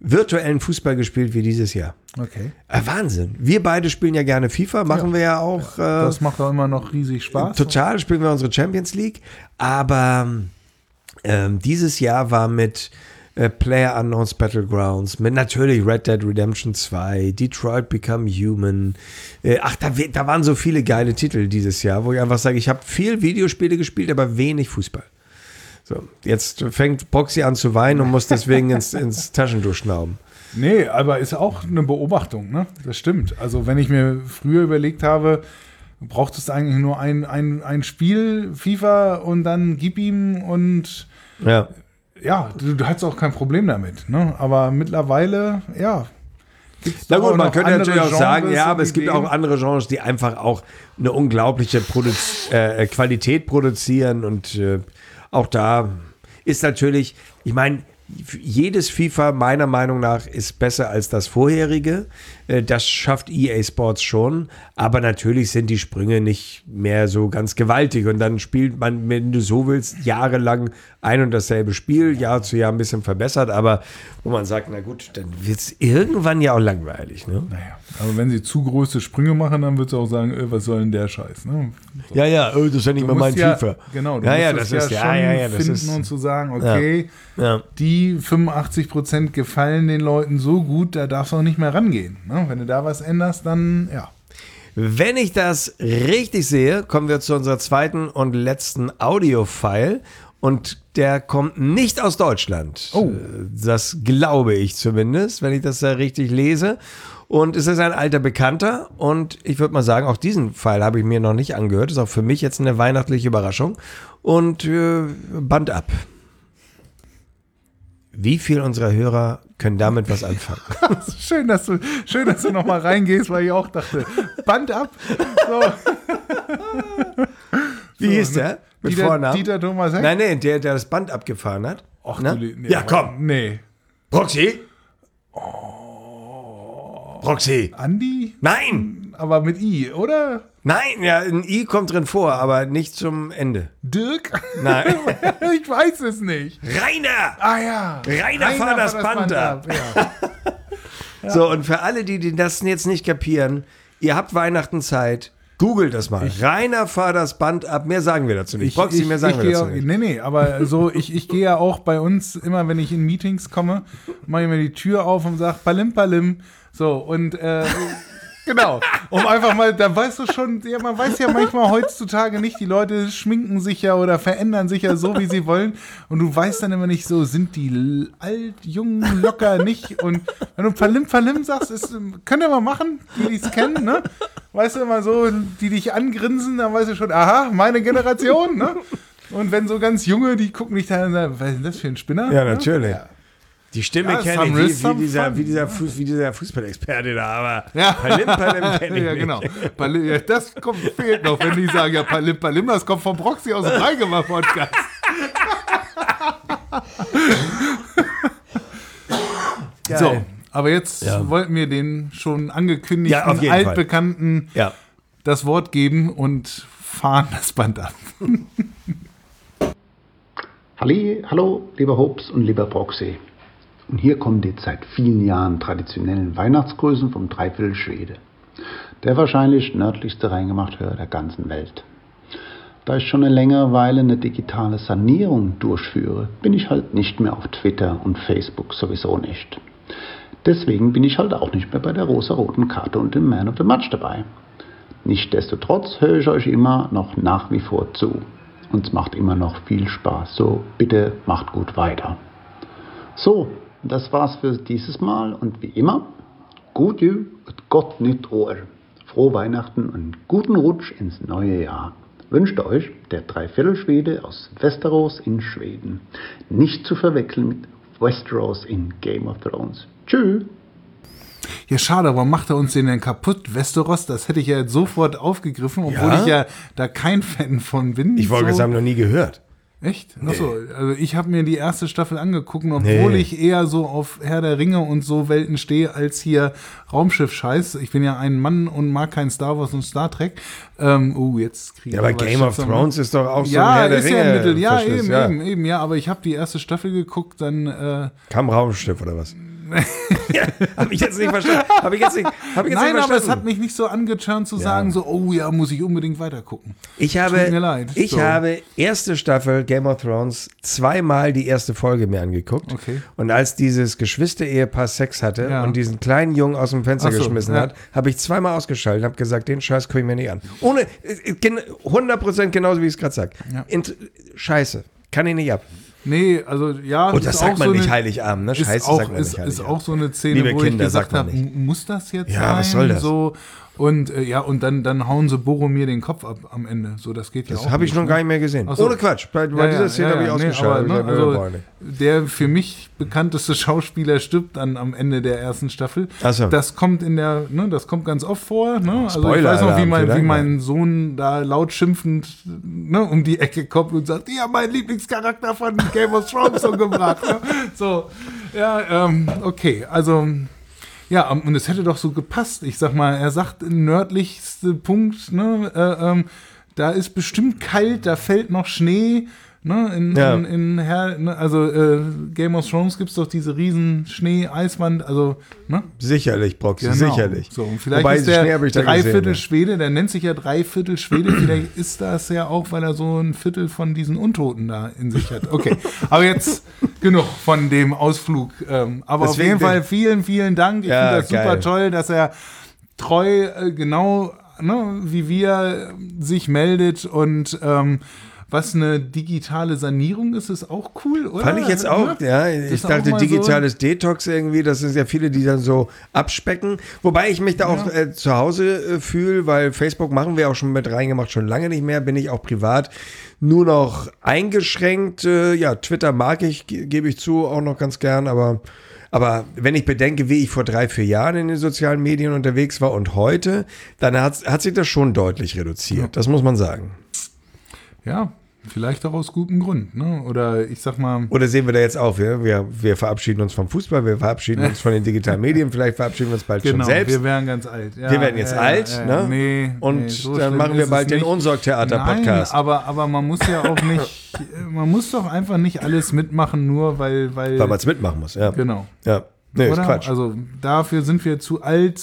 virtuellen Fußball gespielt wie dieses Jahr. Okay. Wahnsinn. Wir beide spielen ja gerne FIFA, machen wir ja auch. Das macht auch immer noch riesig Spaß. Total, spielen wir unsere Champions League. Aber dieses Jahr war mit PlayerUnknown's Battlegrounds, mit natürlich Red Dead Redemption 2, Detroit Become Human. Da waren so viele geile Titel dieses Jahr, wo ich einfach sage, ich habe viel Videospiele gespielt, aber wenig Fußball. So, jetzt fängt Proxy an zu weinen und muss deswegen ins Taschentuch schnauben. Nee, aber ist auch eine Beobachtung, ne? Das stimmt. Also wenn ich mir früher überlegt habe, du brauchtest eigentlich nur ein Spiel, FIFA, und dann gib ihm und ja, du hattest auch kein Problem damit, ne? Aber mittlerweile, ja. Na gut, man könnte natürlich auch sagen, ja, aber es gibt auch andere Genres, die einfach auch eine unglaubliche Qualität produzieren und auch da ist natürlich, ich meine, jedes FIFA meiner Meinung nach ist besser als das vorherige. Das schafft EA Sports schon, aber natürlich sind die Sprünge nicht mehr so ganz gewaltig und dann spielt man, wenn du so willst, jahrelang ein und dasselbe Spiel, Jahr zu Jahr ein bisschen verbessert, aber wo man sagt, na gut, dann wird es irgendwann ja auch langweilig. Ne? Naja, aber wenn sie zu große Sprünge machen, dann wird sie auch sagen, was soll denn der Scheiß? Ne? So. Ja, das ist ja nicht mehr mein FIFA. Genau, du musst das finden und zu sagen, okay, die 85% gefallen den Leuten so gut, da darfst du auch nicht mehr rangehen. Ne? Wenn du da was änderst, dann ja. Wenn ich das richtig sehe, kommen wir zu unserer zweiten und letzten Audio-File und der kommt nicht aus Deutschland. Oh. Das glaube ich zumindest, wenn ich das da richtig lese. Und es ist ein alter Bekannter und ich würde mal sagen, auch diesen File habe ich mir noch nicht angehört. Ist auch für mich jetzt eine weihnachtliche Überraschung. Und Band ab. Wie viel unserer Hörer können damit was anfangen? Schön, dass du noch mal reingehst, weil ich auch dachte, Band ab. So. Wie hieß der? Mit Vornamen? Dieter Thomas Heck? Nein, der das Band abgefahren hat. Och, nee, ja, komm. Nee. Proxy? Proxy. Andi? Nein. Aber mit I, oder? Nein, ja, ein I kommt drin vor, aber nicht zum Ende. Dirk? Nein. Ich weiß es nicht. Rainer! Ah ja. Rainer fahr das Band ab. Ja. Ja. So, und für alle, die das jetzt nicht kapieren, ihr habt Weihnachten Zeit, googelt das mal. Rainer fahr das Band ab. Mehr sagen wir dazu nicht. Proxy, mehr sagen wir dazu nicht. Nee, aber so, ich gehe ja auch bei uns immer, wenn ich in Meetings komme, mache ich mir die Tür auf und sage Palim, Palim. So, und genau, um einfach mal, da weißt du schon, ja, man weiß ja manchmal heutzutage nicht, die Leute schminken sich ja oder verändern sich ja so, wie sie wollen und du weißt dann immer nicht so, sind die alt, jung, locker, nicht, und wenn du Palim, Palim sagst, könnt ihr mal machen, die es kennen, ne, weißt du immer so, die dich angrinsen, dann weißt du schon, aha, meine Generation, ne, und wenn so ganz Junge, die gucken dich dann und sagen, was ist denn das für ein Spinner? Ja, natürlich. Ja. Die Stimme kenne ich, wie dieser Fußballexperte da, aber Palim kenne ich ja, nicht. Genau. Palim, ja, das fehlt noch, wenn die sagen, ja, Palim, das kommt vom Proxy aus dem Reingemacht-Podcast. So, aber jetzt wollten wir den schon angekündigten, altbekannten das Wort geben und fahren das Band ab. Hallo, lieber Hobbs und lieber Proxy. Und hier kommen die seit vielen Jahren traditionellen Weihnachtsgrüßen vom Dreiviertel Schwede. Der wahrscheinlich nördlichste Reingemacht-Hörer der ganzen Welt. Da ich schon eine längere Weile eine digitale Sanierung durchführe, bin ich halt nicht mehr auf Twitter und Facebook, sowieso nicht. Deswegen bin ich halt auch nicht mehr bei der rosa-roten Karte und dem Man of the Match dabei. Nichtsdestotrotz höre ich euch immer noch nach wie vor zu. Und es macht immer noch viel Spaß, so bitte macht gut weiter. So, das war's für dieses Mal und wie immer, gut jul und Gott nytt år. Frohe Weihnachten und guten Rutsch ins neue Jahr. Wünscht euch der Dreiviertelschwede aus Westeros in Schweden. Nicht zu verwechseln mit Westeros in Game of Thrones. Tschüss. Ja, schade, warum macht er uns den denn kaputt? Westeros, das hätte ich ja jetzt sofort aufgegriffen, obwohl ich ja da kein Fan von bin. Ich wollte sagen, noch nie gehört. Echt? Achso, also ich habe mir die erste Staffel angeguckt, obwohl ich eher so auf Herr der Ringe und so Welten stehe, als hier Raumschiff-Scheiß. Ich bin ja ein Mann und mag kein Star Wars und Star Trek. Jetzt kriege ich aber Game of Thrones ist doch auch so ein Herr der ist Ringe. Ja, im Mittel. Ja, eben, ja, aber ich habe die erste Staffel geguckt, dann kam Raumschiff oder was? Ja, habe ich jetzt nicht verstanden. Nein, aber es hat mich nicht so angeturnt zu sagen, so, oh ja, muss ich unbedingt weitergucken. Ich Tut mir leid. habe erste Staffel Game of Thrones zweimal die erste Folge mir angeguckt. Okay. Und als dieses Geschwister-Ehepaar Sex hatte und diesen kleinen Jungen aus dem Fenster geschmissen hat, habe ich zweimal ausgeschaltet und habe gesagt, den Scheiß gucke ich mir nicht an. Ohne, 100% genauso, wie ich es gerade sage. Ja. Scheiße, kann ich nicht ab. Nee, also ja. Und das sagt man nicht Heiligabend, ne? Scheiße, sagt man nicht Heiligabend. Ist auch so eine Szene, Liebe wo Kinder, ich gesagt sagt man habe, muss das jetzt sein? Ja, was soll das? So, und und dann hauen sie Boromir den Kopf ab am Ende. So, das geht ja auch. Das habe ich noch gar nicht mehr gesehen. Ach so. Ohne Quatsch. Bei dieser Szene habe ich ausgeschaltet. Aber, also, der für mich bekannteste Schauspieler stirbt dann am Ende der ersten Staffel. Ach so. Das kommt das kommt ganz oft vor. Ne? Also Spoiler, ich weiß noch, Alarm, wie mein Sohn da laut schimpfend um die Ecke kommt und sagt, die haben meinen Lieblingscharakter von Game of Thrones umgebracht. Ne? So, ja, okay, also ja, und es hätte doch so gepasst. Ich sag mal, er sagt nördlichste Punkt, ne, da ist bestimmt kalt, da fällt noch Schnee. Ne, Game of Thrones gibt es doch diese riesen Schnee-Eiswand, also, ne? Sicherlich, Broxy, sicherlich. So, und vielleicht Wobei, ist der Dreiviertel Schwede, der nennt sich ja Dreiviertel Schwede, vielleicht ist das ja auch, weil er so ein Viertel von diesen Untoten da in sich hat. Okay, aber jetzt genug von dem Ausflug. Aber auf jeden Fall vielen, vielen Dank. Ich finde das super toll, dass er treu, genau, ne, wie wir, sich meldet und was eine digitale Sanierung ist auch cool, oder? Fand ich jetzt auch, ja. Ich dachte, digitales Detox irgendwie, das sind ja viele, die dann so abspecken. Wobei ich mich da auch zu Hause fühle, weil Facebook machen wir auch schon mit reingemacht, schon lange nicht mehr, bin ich auch privat nur noch eingeschränkt. Twitter mag ich, gebe ich zu, auch noch ganz gern, aber wenn ich bedenke, wie ich vor 3-4 Jahren in den sozialen Medien unterwegs war und heute, dann hat sich das schon deutlich reduziert. Das muss man sagen. Ja, vielleicht auch aus gutem Grund, ne? Oder ich sag mal. Oder sehen wir da jetzt auch, wir verabschieden uns vom Fußball, wir verabschieden uns von den digitalen Medien, vielleicht verabschieden wir uns bald schon selbst. Wir werden ganz alt. Ja, wir werden jetzt alt, ne? So dann machen wir bald den Unsorg-Theater-Podcast. Nein, aber man muss ja auch nicht, man muss doch einfach nicht alles mitmachen, nur weil man es mitmachen muss, ja. Genau. Ja, nee, ist Quatsch. Also dafür sind wir zu alt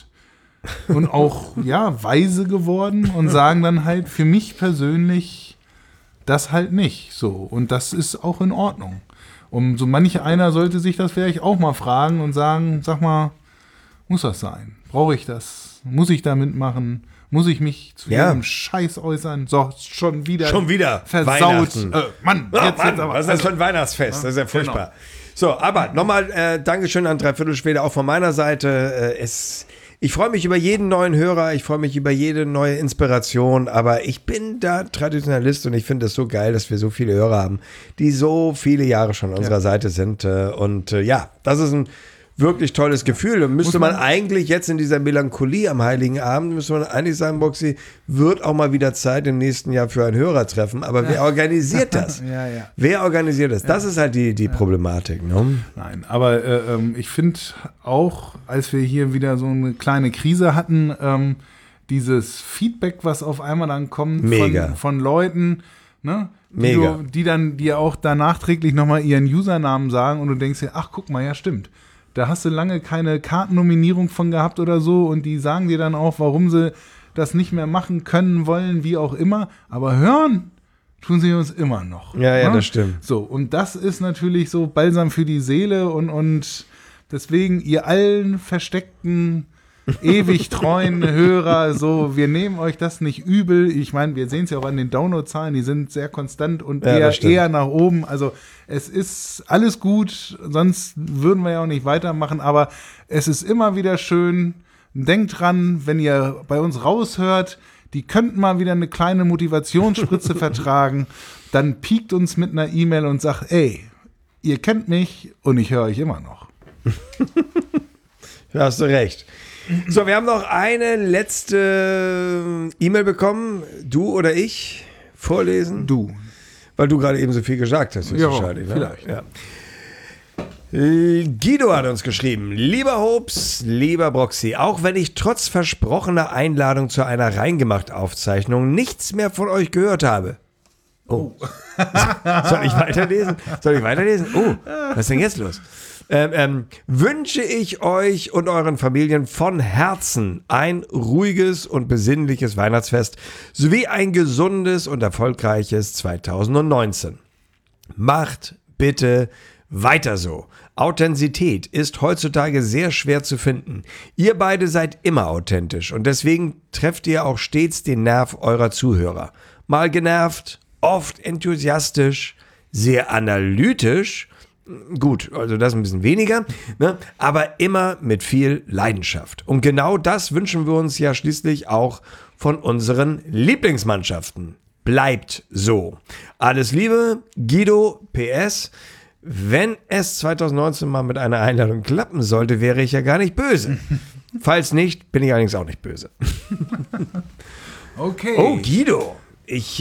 und auch, weise geworden und sagen dann halt für mich persönlich das halt nicht so. Und das ist auch in Ordnung. Und so manch einer sollte sich das vielleicht auch mal fragen und sagen, sag mal, muss das sein? Brauche ich das? Muss ich da mitmachen? Muss ich mich zu jedem Scheiß äußern? So, schon wieder versaut. Mann, was ist das für ein Weihnachtsfest? Das ist ja furchtbar. Genau. So, aber nochmal Dankeschön an Dreiviertel Schwede auch von meiner Seite. Ich freue mich über jeden neuen Hörer, ich freue mich über jede neue Inspiration, aber ich bin da Traditionalist und ich finde es so geil, dass wir so viele Hörer haben, die so viele Jahre schon an unserer Seite sind. Das ist ein wirklich tolles Gefühl. Und müsste man eigentlich jetzt in dieser Melancholie am Heiligen Abend, müsste man eigentlich sagen, Boxy, wird auch mal wieder Zeit im nächsten Jahr für ein Hörertreffen. Aber wer organisiert das? Wer organisiert das? Das ist halt die Problematik. Ne? Nein, aber ich finde auch, als wir hier wieder so eine kleine Krise hatten, dieses Feedback, was auf einmal dann kommt von Leuten, ne? Die auch da nachträglich nochmal ihren Usernamen sagen und du denkst dir, ach guck mal, ja stimmt. Da hast du lange keine Kartennominierung von gehabt oder so und die sagen dir dann auch, warum sie das nicht mehr machen können, wollen, wie auch immer. Aber hören tun sie uns immer noch. Ja, das stimmt. So, und das ist natürlich so Balsam für die Seele und deswegen ihr allen versteckten, ewig treuen Hörer, so, wir nehmen euch das nicht übel. Ich meine, wir sehen es ja auch an den Download-Zahlen, die sind sehr konstant und eher nach oben. Also es ist alles gut, sonst würden wir ja auch nicht weitermachen, aber es ist immer wieder schön. Denkt dran, wenn ihr bei uns raushört, die könnten mal wieder eine kleine Motivationsspritze vertragen, dann piekt uns mit einer E-Mail und sagt, ey, ihr kennt mich und ich höre euch immer noch. Da hast du recht. So, wir haben noch eine letzte E-Mail bekommen. Du oder ich vorlesen? Du. Weil du gerade eben so viel gesagt hast. Ja, wahrscheinlich, ne? vielleicht. Ja. Guido hat uns geschrieben: Lieber Hobbs, lieber Broxy, auch wenn ich trotz versprochener Einladung zu einer Reingemacht-Aufzeichnung nichts mehr von euch gehört habe. Oh. Soll ich weiterlesen? Oh, was ist denn jetzt los? wünsche ich euch und euren Familien von Herzen ein ruhiges und besinnliches Weihnachtsfest sowie ein gesundes und erfolgreiches 2019. Macht bitte weiter so. Authentizität ist heutzutage sehr schwer zu finden. Ihr beide seid immer authentisch und deswegen trefft ihr auch stets den Nerv eurer Zuhörer. Mal genervt, oft enthusiastisch, sehr analytisch, gut, also das ein bisschen weniger, ne? Aber immer mit viel Leidenschaft. Und genau das wünschen wir uns ja schließlich auch von unseren Lieblingsmannschaften. Bleibt so. Alles Liebe, Guido, PS. Wenn es 2019 mal mit einer Einladung klappen sollte, wäre ich ja gar nicht böse. Falls nicht, bin ich allerdings auch nicht böse. Okay. Oh, Guido, ich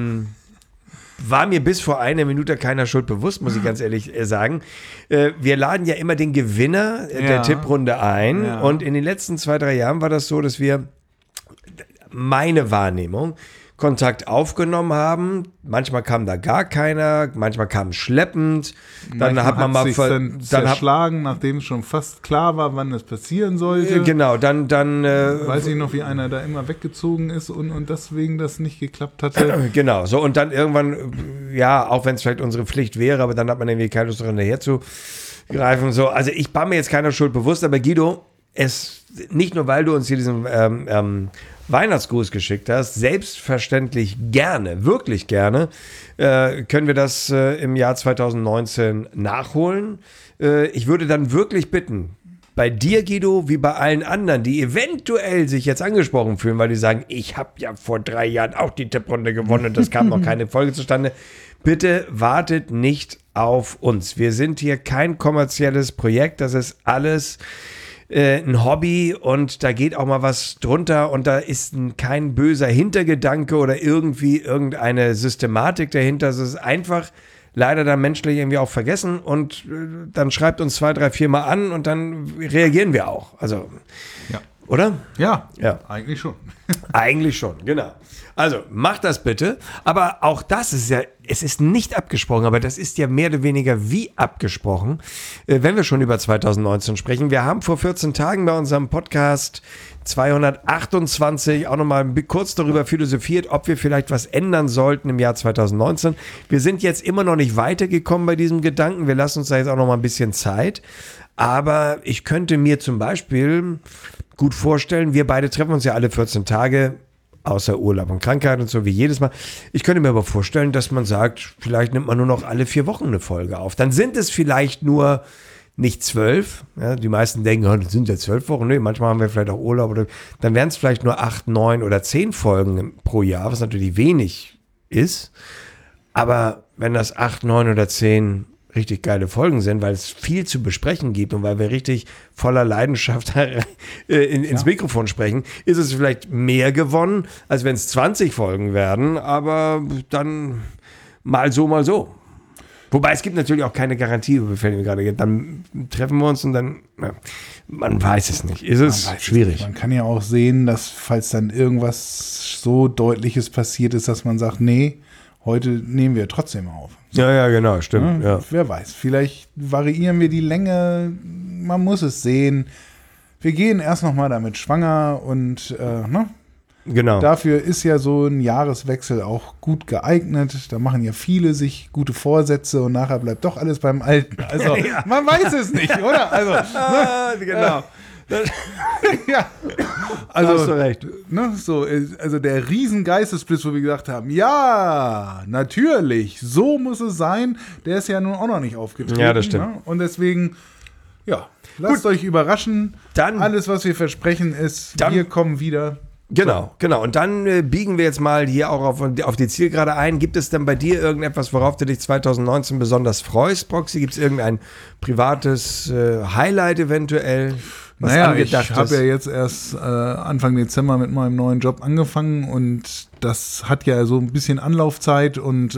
war mir bis vor einer Minute keiner Schuld bewusst, muss ich ganz ehrlich sagen. Wir laden ja immer den Gewinner der Tipprunde ein. Ja. Und in den letzten 2-3 Jahren war das so, dass wir, meine Wahrnehmung, Kontakt aufgenommen haben. Manchmal kam da gar keiner, manchmal kam schleppend. Dann Manchmal hat man mal dann zerschlagen, nachdem es schon fast klar war, wann es passieren sollte. Genau, dann Weiß ich noch, wie einer da immer weggezogen ist und deswegen das nicht geklappt hatte. genau, so und dann irgendwann, ja, auch wenn es vielleicht unsere Pflicht wäre, aber dann hat man irgendwie keine Lust daran, daher zu greifen. So. Also ich war mir jetzt keiner Schuld bewusst, aber Guido, es nicht nur, weil du uns hier diesen Weihnachtsgruß geschickt hast, selbstverständlich gerne, wirklich gerne, können wir das im Jahr 2019 nachholen. Ich würde dann wirklich bitten, bei dir, Guido, wie bei allen anderen, die eventuell sich jetzt angesprochen fühlen, weil die sagen, ich habe ja vor 3 Jahren auch die Tipprunde gewonnen und es kam noch keine Folge zustande. Bitte wartet nicht auf uns. Wir sind hier kein kommerzielles Projekt, das ist alles ein Hobby und da geht auch mal was drunter und da ist kein böser Hintergedanke oder irgendwie irgendeine Systematik dahinter. Es ist einfach leider dann menschlich irgendwie auch vergessen und dann schreibt uns 2, 3, 4 Mal an und dann reagieren wir auch. Also, Ja. oder? Ja, Ja. eigentlich schon. Eigentlich schon, genau. Also macht das bitte. Aber auch das ist ja, es ist nicht abgesprochen, aber das ist ja mehr oder weniger wie abgesprochen, wenn wir schon über 2019 sprechen. Wir haben vor 14 Tagen bei unserem Podcast 228 auch nochmal kurz darüber philosophiert, ob wir vielleicht was ändern sollten im Jahr 2019. Wir sind jetzt immer noch nicht weitergekommen bei diesem Gedanken. Wir lassen uns da jetzt auch noch mal ein bisschen Zeit. Aber ich könnte mir zum Beispiel gut vorstellen, wir beide treffen uns ja alle 14 Tage, außer Urlaub und Krankheit und so wie jedes Mal. Ich könnte mir aber vorstellen, dass man sagt, vielleicht nimmt man nur noch alle 4 Wochen eine Folge auf. Dann sind es vielleicht nur nicht 12. Ja, die meisten denken, das sind ja 12 Wochen. Nee, manchmal haben wir vielleicht auch Urlaub. Oder, dann wären es vielleicht nur 8, 9 oder 10 Folgen pro Jahr, was natürlich wenig ist. Aber wenn das 8, 9 oder 10 richtig geile Folgen sind, weil es viel zu besprechen gibt und weil wir richtig voller Leidenschaft ins Mikrofon sprechen, ist es vielleicht mehr gewonnen, als wenn es 20 Folgen werden, aber dann mal so, mal so. Wobei es gibt natürlich auch keine Garantie, befällt mir gerade. Dann treffen wir uns und dann, man weiß es nicht. Ist es schwierig. Man kann ja auch sehen, dass falls dann irgendwas so Deutliches passiert ist, dass man sagt, nee, heute nehmen wir trotzdem auf. Ja, genau, stimmt. Ja. Wer weiß, vielleicht variieren wir die Länge, man muss es sehen. Wir gehen erst noch mal damit schwanger und Genau. dafür ist ja so ein Jahreswechsel auch gut geeignet. Da machen ja viele sich gute Vorsätze und nachher bleibt doch alles beim Alten. Also man weiß es nicht, oder? Also, genau. ja. Also, hast du recht. Ne, so, also der riesen Geistesblitz, wo wir gesagt haben, ja, natürlich, so muss es sein, der ist ja nun auch noch nicht aufgetreten. Ja, das stimmt. Ne? Und deswegen, ja, lasst euch überraschen. Dann- alles, was wir versprechen, ist, wir kommen wieder. Genau. Und dann biegen wir jetzt mal hier auch auf die Zielgerade ein. Gibt es denn bei dir irgendetwas, worauf du dich 2019 besonders freust, Proxy? Gibt es irgendein privates Highlight eventuell? Was Naja, ich angedacht habe ist? ja jetzt erst Anfang Dezember mit meinem neuen Job angefangen und das hat ja so ein bisschen Anlaufzeit und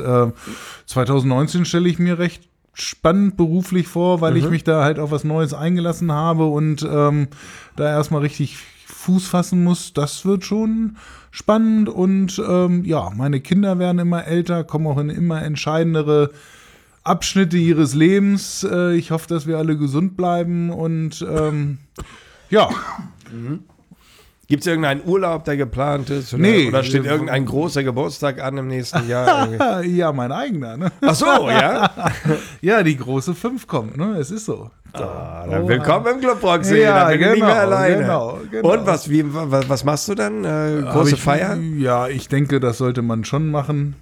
2019 stelle ich mir recht spannend beruflich vor, weil ich mich da halt auf was Neues eingelassen habe und da erstmal richtig Fuß fassen muss. Das wird schon spannend und meine Kinder werden immer älter, kommen auch in immer entscheidendere Abschnitte ihres Lebens. Ich hoffe, dass wir alle gesund bleiben und ja. Gibt es irgendeinen Urlaub, der geplant ist? Oder, Nee. Oder steht irgendein großer Geburtstag an im nächsten Jahr? Ja, mein eigener. Ne? Ach so, ja? Ja, die große 5 kommt. Ne? Es ist so. Dann willkommen im Club Proxy. Ja, dann bin ich nicht mehr alleine. genau. Und was machst du dann? Große Feier? Ja, ich denke, das sollte man schon machen.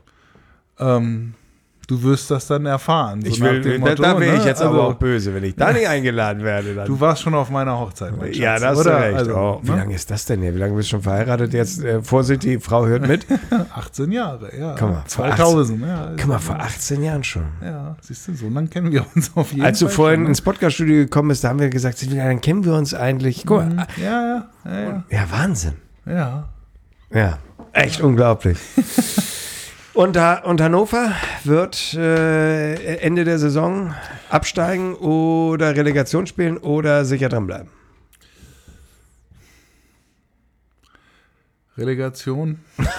Du wirst das dann erfahren. So nach dem Motto, da wäre ich ne? jetzt aber auch böse, wenn ich da nicht eingeladen werde. Dann. Du warst schon auf meiner Hochzeit, mein Schatz, Ja, das hast du oder? recht. Also, Wie lange ist das denn hier? Wie lange bist du schon verheiratet? Jetzt Vorsicht, die Frau hört mit. 18 Jahre, ja. Guck mal, 2000, ja. Guck mal, vor 18 Jahren schon. Ja, siehst du, so lange kennen wir uns auf jeden Fall. Als du vorhin schon, ins Podcast-Studio gekommen bist, da haben wir gesagt, dann kennen wir uns eigentlich. Guck mal. Ja. Ja, Wahnsinn. Ja. Ja, echt unglaublich. Und Hannover wird Ende der Saison absteigen oder Relegation spielen oder sicher dranbleiben? Relegation.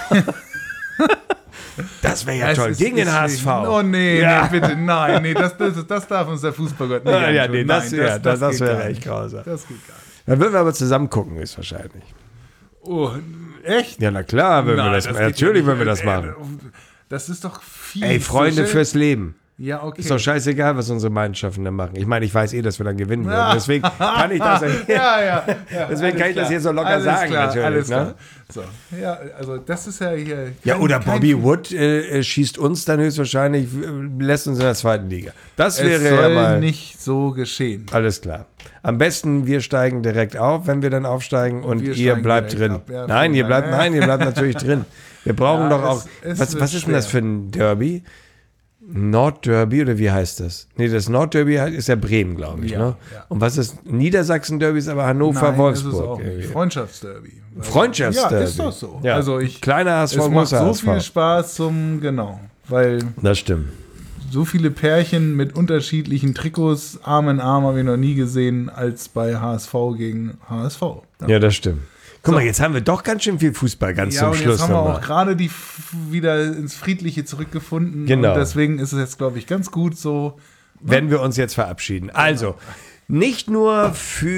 Das wäre ja toll. Gegen den HSV. Oh nee, Ja. nee, bitte, nein, nee, das darf uns der Fußballgott nicht Ja, antun. nee, das Nein, wäre geht wär gar echt nicht. grausam. Das geht gar nicht. Dann würden wir aber zusammen gucken, ist wahrscheinlich. Oh, echt? Ja, na klar, würden wir Nein, das geht machen. ja Natürlich nicht. würden wir das machen. Das ist doch viel. Ey, Freunde zu fürs Leben. Ja, okay. Ist doch scheißegal, was unsere Mannschaften dann machen. Ich meine, ich weiß dass wir dann gewinnen würden. Deswegen kann ich das ja, deswegen kann ich das hier so locker sagen, natürlich. Alles Ne? klar. So, ja, also das ist ja hier. Ja, oder Bobby Wood schießt uns dann höchstwahrscheinlich, lässt uns in der zweiten Liga. Das Es wäre soll ja mal nicht so geschehen. alles klar. Am besten, wir steigen direkt auf, wenn wir dann aufsteigen und wir ihr steigen bleibt direkt drin. ab. Ja, Nein, ihr vielen bleibt, Dank. ihr bleibt natürlich drin. Wir brauchen Ja, doch auch. es Was wird ist denn das schwer. für ein Derby? Nordderby oder wie heißt das? Nee, das Nordderby ist ja Bremen, glaube ich. Ja, Ne? ja. Und was ist Niedersachsen-Derby? Ist aber Hannover, Nein, Wolfsburg. ist es auch nicht. irgendwie. Freundschaftsderby. Freundschaftsderby. Ja, ist doch so. Ja. Also Kleiner HSV, es macht großer so HSV. viel Spaß weil Das stimmt. so viele Pärchen mit unterschiedlichen Trikots, Arm in Arm, habe ich noch nie gesehen, als bei HSV gegen HSV. Ja, das stimmt. Guck mal, jetzt haben wir doch ganz schön viel Fußball ganz zum und Schluss jetzt haben wir nochmal. auch gerade wieder ins Friedliche zurückgefunden. Genau. Und deswegen ist es jetzt, glaube ich, ganz gut so. Wenn wir uns jetzt verabschieden. Also, nicht nur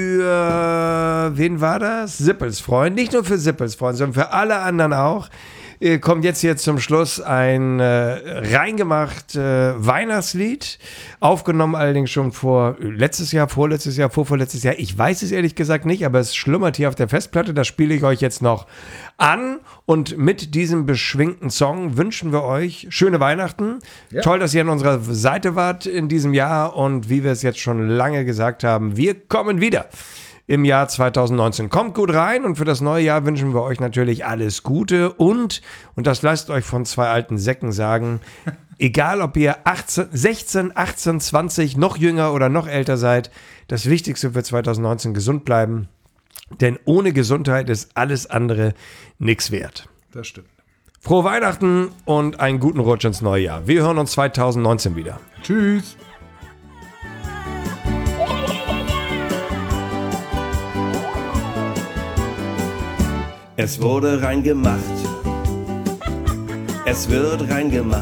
für, wen war das? Sippelsfreund. Nicht nur für Sippelsfreund, sondern für alle anderen auch. Kommt jetzt hier zum Schluss ein reingemacht Weihnachtslied. Aufgenommen allerdings schon vorletztes Jahr. Ich weiß es ehrlich gesagt nicht, aber es schlummert hier auf der Festplatte. Das spiele ich euch jetzt noch an. Und mit diesem beschwingten Song wünschen wir euch schöne Weihnachten. Ja. Toll, dass ihr an unserer Seite wart in diesem Jahr. Und wie wir es jetzt schon lange gesagt haben, wir kommen wieder im Jahr 2019. Kommt gut rein und für das neue Jahr wünschen wir euch natürlich alles Gute und das lasst euch von zwei alten Säcken sagen, egal ob ihr 16, 18, 20, noch jünger oder noch älter seid, das Wichtigste für 2019 gesund bleiben, denn ohne Gesundheit ist alles andere nichts wert. Das stimmt. Frohe Weihnachten und einen guten Rutsch ins neue Jahr. Wir hören uns 2019 wieder. Tschüss. Es wurde reingemacht. Es wird reingemacht.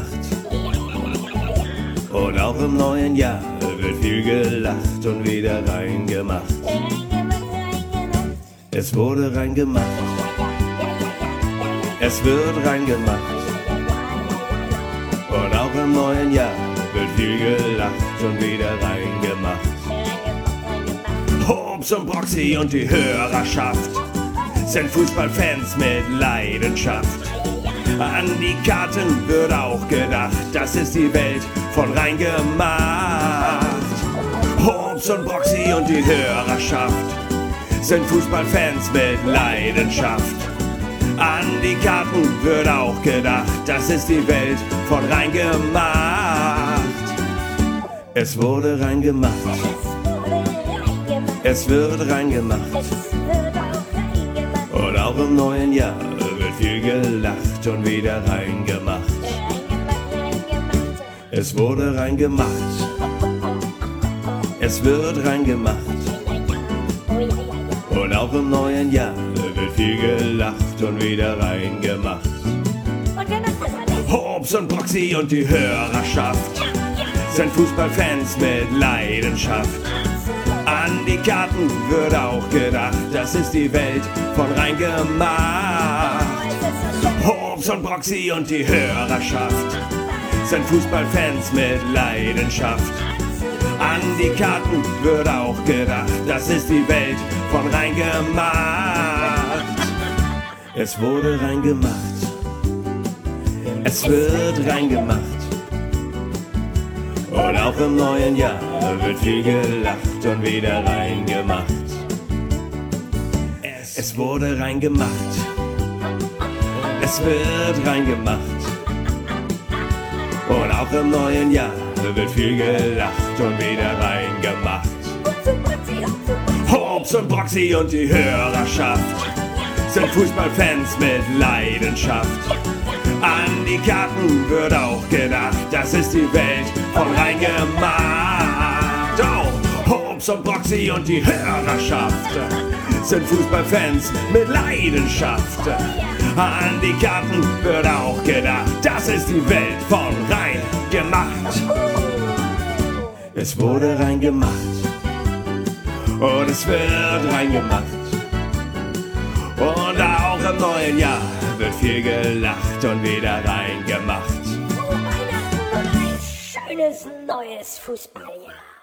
Und auch im neuen Jahr wird viel gelacht und wieder reingemacht. Es wurde reingemacht. Es wird reingemacht. Und auch im neuen Jahr wird viel gelacht und wieder reingemacht. Hobbs und Proxy und die Hörerschaft sind Fußballfans mit Leidenschaft. An die Karten wird auch gedacht, das ist die Welt von reingemacht. Hobbs und Proxy und die Hörerschaft sind Fußballfans mit Leidenschaft. An die Karten wird auch gedacht, das ist die Welt von reingemacht. Es wurde reingemacht. Es wird reingemacht. Und auch im neuen Jahr wird viel gelacht und wieder reingemacht. Es wurde reingemacht. Es wird reingemacht. Und auch im neuen Jahr wird viel gelacht und wieder reingemacht. Hobbs und Proxy und die Hörerschaft sind Fußballfans mit Leidenschaft. An die Karten wird auch gedacht, das ist die Welt von Reingemacht. Hobbs und Broxy und die Hörerschaft sind Fußballfans mit Leidenschaft. An die Karten wird auch gedacht, das ist die Welt von Reingemacht. Es wurde reingemacht, es wird reingemacht. Und auch im neuen Jahr wird viel gelacht und wieder reingemacht. Es wurde reingemacht, es wird reingemacht. Und auch im neuen Jahr wird viel gelacht und wieder reingemacht. Hobbs und Broxy und die Hörerschaft sind Fußballfans mit Leidenschaft. An die Karten wird auch gedacht, das ist die Welt von Reingemacht. Oh, Hobbs und Broxy und die Hörerschaft sind Fußballfans mit Leidenschaft. An die Karten wird auch gedacht, das ist die Welt von Reingemacht. Es wurde reingemacht und es wird reingemacht. Und auch im neuen Jahr wird viel gelacht und wieder reingemacht. Weihnachten und ein schönes neues Fußballjahr.